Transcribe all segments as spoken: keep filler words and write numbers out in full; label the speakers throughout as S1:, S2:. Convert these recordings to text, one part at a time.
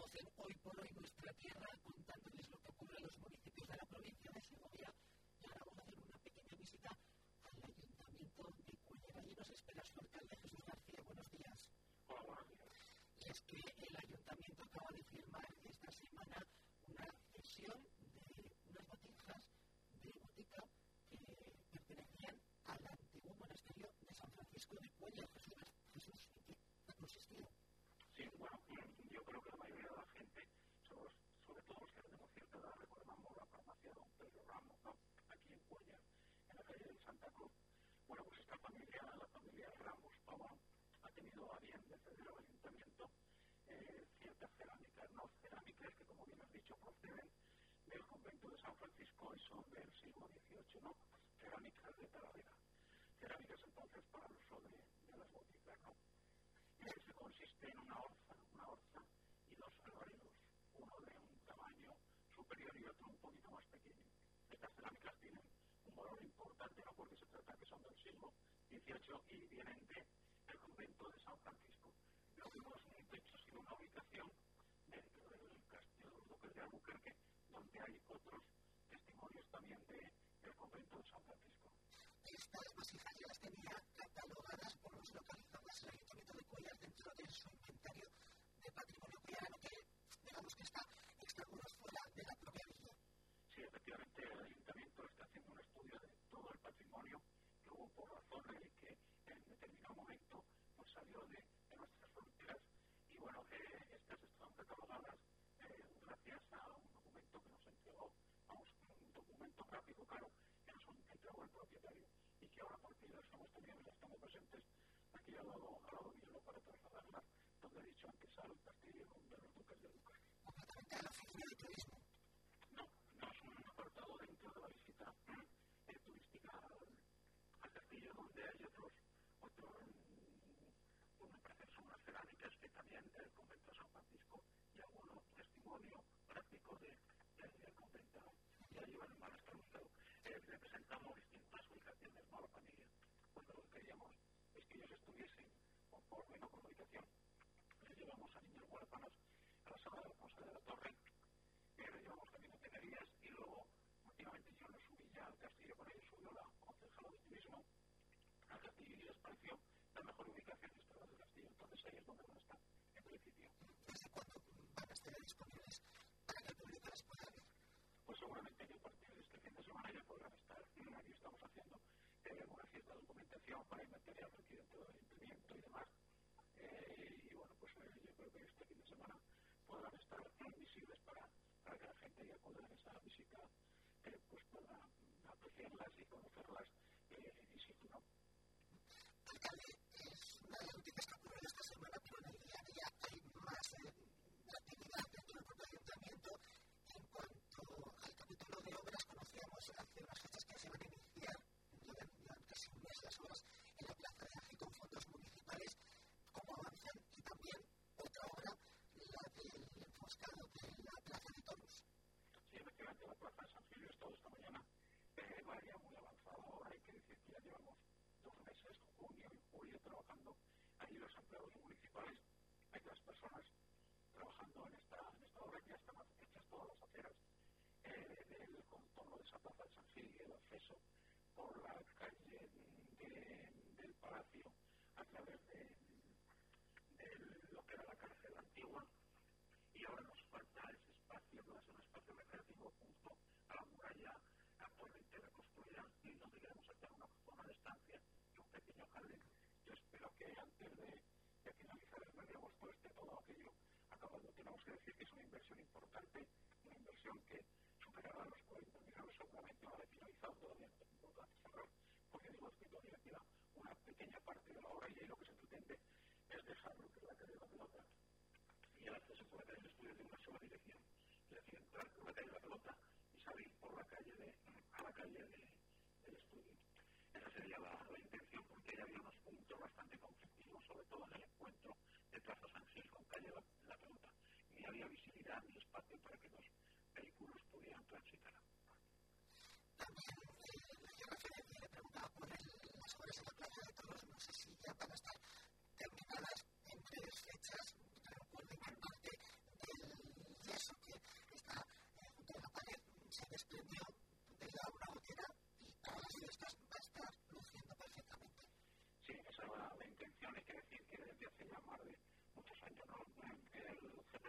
S1: conocen hoy por hoy nuestra tierra, contándoles lo que ocurre en los municipios de la provincia de Segovia. Y ahora vamos a hacer una pequeña visita al Ayuntamiento de Cuéllar. Allí nos espera su alcalde, Jesús García. Buenos días.
S2: Hola, buenos días.
S1: Y es que el Ayuntamiento acaba de firmar esta semana una cesión de unas botijas de botica que pertenecían al antiguo monasterio de San Francisco de Cuéllar. Jesús, Jesús, ¿en qué ha consistido?
S2: Sí, bueno, yo creo que la mayoría de la gente, sobre, sobre todo los que tenemos cierta edad, recordamos la farmacia Don Pedro Ramos, ¿no? Aquí en Cuéllar, en la calle de Santa Cruz. Bueno, pues esta familia, la familia Ramos Pavón, ha tenido a bien de ceder al ayuntamiento eh, ciertas cerámicas, ¿no? Cerámicas que, como bien has dicho, proceden del convento de San Francisco y son del siglo dieciocho, ¿no? Cerámicas de Talavera. Cerámicas entonces para el uso de, de las boticas, ¿no? Se consiste en una orza, una orza y dos albareros, uno de un tamaño superior y otro un poquito más pequeño. Estas cerámicas tienen un valor importante, ¿no? Porque se trata que son del siglo dieciocho y vienen del convento de San Francisco. Lo que no es un techo, sino una ubicación dentro del castillo de los duques de Albuquerque, donde hay otros testimonios también de, del convento de San Francisco.
S1: Estas vasijas ya las tenía catalogadas por los localizadores del Ayuntamiento de Cuéllar dentro de su inventario de patrimonio cuellarano, que digamos que está extramuros fuera de la propia villa.
S2: Sí, efectivamente, el Ayuntamiento está haciendo un estudio de todo el patrimonio que hubo por la zona y que en determinado momento pues, salió de, de nuestras fronteras. Y bueno, eh, estas están catalogadas eh, gracias a un documento que nos entregó, vamos, un documento gráfico, claro, que nos entregó el propietario y que ahora por fin estamos teniendo, ya estamos presentes aquí al lado, al lado mío para trasladarlas, donde he dicho antes al castillo de los duques de Albuquerque.
S1: Completamente a la figura del turismo.
S2: No, no es un apartado dentro de la visita eh, turística al, al castillo, donde hay otros, otros pues me parece que son unas cerámicas que también del convento de San Francisco y algunos testimonios prácticos de, de, del convento, ya llevan van a estar buscados. Eh, representamos distintas ubicaciones, ¿no? La familia, pues lo que queríamos es que ellos estuviesen conforme, ¿no? Con la ubicación. Les llevamos a Niños Huérfanos a la sala de la Cosa de la Torre, eh, les llevamos también a Tenerías y luego, últimamente yo no subí ya al castillo con ellos, subió la concejala de turismo al castillo y les pareció la mejor ubicación esta del castillo, entonces ahí es donde van a estar, en principio.
S1: ¿Desde cuándo van a estar disponibles para que el público las pueda ver?
S2: Pues seguramente que a partir de este fin de semana ya podrán estar. Aquí estamos haciendo eh, una cierta documentación para el material aquí dentro del ayuntamiento y demás. Eh, y bueno, pues eh, yo creo que este fin de semana podrán estar visibles para, para que la gente que acuda a esa visita eh, pues pueda apreciarlas y conocerlas eh, in situ, ¿no?
S1: Alcalde, es una de las noticias que ocurren esta semana, pero en el día a día hay más eh, actividad dentro del propio ayuntamiento. En cuanto al capítulo de obras, conocíamos hace unas fechas que se van a iniciar, llevan, llevan casi un mes las obras en la Plaza de Ají con fondos municipales. ¿Cómo avanzan? Y también otra obra, la del enfoscado de la Plaza de Toros.
S2: Sí, efectivamente, la Plaza de San Gil es todo esta mañana eh, va ya muy avanzada. Ahora hay que decir que ya llevamos dos meses, junio y julio, trabajando ahí los empleados municipales. Hay tres personas trabajando en esta, en esta obra, ya están hechas todas las aceras eh, del contorno de esa Plaza de San Gil y el acceso por la calle de, del Palacio a través de, de lo que era la cárcel antigua. Y ahora nos falta ese espacio, que va a ser un espacio recreativo junto a la muralla actualmente reconstruida y donde queremos hacer una zona de estancia y un pequeño jardín. Yo espero que antes de, de finalizar el mes de agosto esté todo aquello acabado. Tenemos que decir que es una inversión importante, una inversión que superará los cuarenta mil euros seguramente una vez finalizado. Todavía no es importante cerrar, porque digo que todavía queda una pequeña parte de la obra y ahí lo que se pretende es dejar lo que es la calle de la Pelota y el acceso por la calle de estudios de una sola dirección, es decir, entrar por la calle de la Pelota y salir por la calle de, a la calle de, del estudio. Esa sería la, la intención, porque ya había unos puntos bastante conflictivos, sobre todo en el encuentro de Plaza San Gil con calle la, la Pelota. Ni había visibilidad ni espacio para que los vehículos pudieran transitar.
S1: También eh, le referencia y le preguntaba por el, las obras en la Plaza de Toros, no sé si ya van a estar terminadas en breves fechas. Recuerden que parte del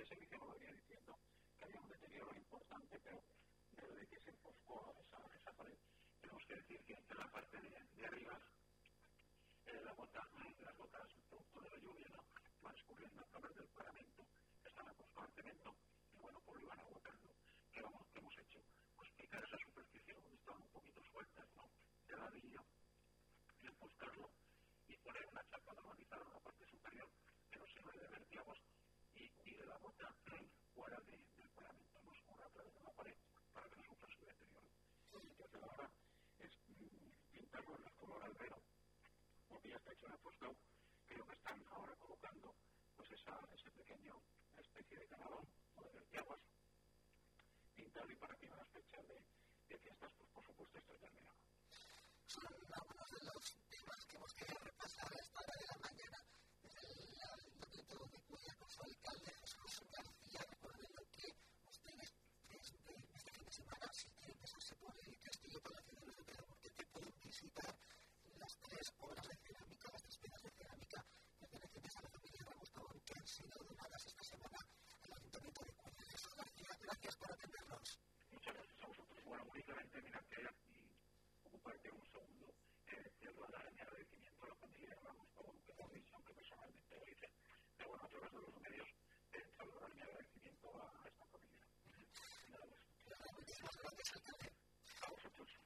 S2: servicio nos venía diciendo que había un deterioro importante, pero desde que se enfoscó esa, esa pared, tenemos que decir que en la parte de, de arriba, eh, la gota, las gotas producto de la lluvia, ¿no?, van escurriendo a través del paramento, están apostados al cemento, y bueno, pues lo iban agotando. ¿Qué, vamos, ¿Qué hemos hecho? Pues picar esa superficie donde estaban un poquito sueltas, ¿no?, de ladrillo, y enfoscarlo, y poner una chapa galvanizada en la parte superior, que no sirve de vertiagos, y tire la gota fuera de, del paramento, no escurra a través de la pared, para que no sufra su deterioro. Lo que hace ahora es mm, pintarlo en el color albero, porque ya está hecho en el enfoscado. Creo que están ahora colocando pues esa, ese pequeño especie de canalón o de vertiagos, pintarlo, y para que a las fechas de, de fiestas, pues por supuesto esto termina.
S1: Son algunos de los temas que hemos querido repasar a esta hora de la mañana desde el Ayuntamiento de Cuya con su alcalde Jesús García. Recuerden que ustedes desde este fin de semana, si quieren pasarse por el Castillo Palacio de López de Alburquerque, pueden visitar las tres obras de cerámica, las tres piezas de cerámica pertenecientes a la familia Ramos Pavón, que han sido donadas esta semana al Ayuntamiento de Cuya. Jesús García, gracias por atendernos.
S2: Muchas gracias a vosotros. Bueno, únicamente, mira que hay aquí, ocuparte un segundo, eh, decirlo a mi agradecimiento a la familia Ramos Pavón, que hemos dicho, aunque personalmente lo hice, pero bueno, a través de los medios, eh, saludar mi agradecimiento a esta familia. Y nada más.
S1: Muchísimas gracias, alcalde.
S2: A vosotros.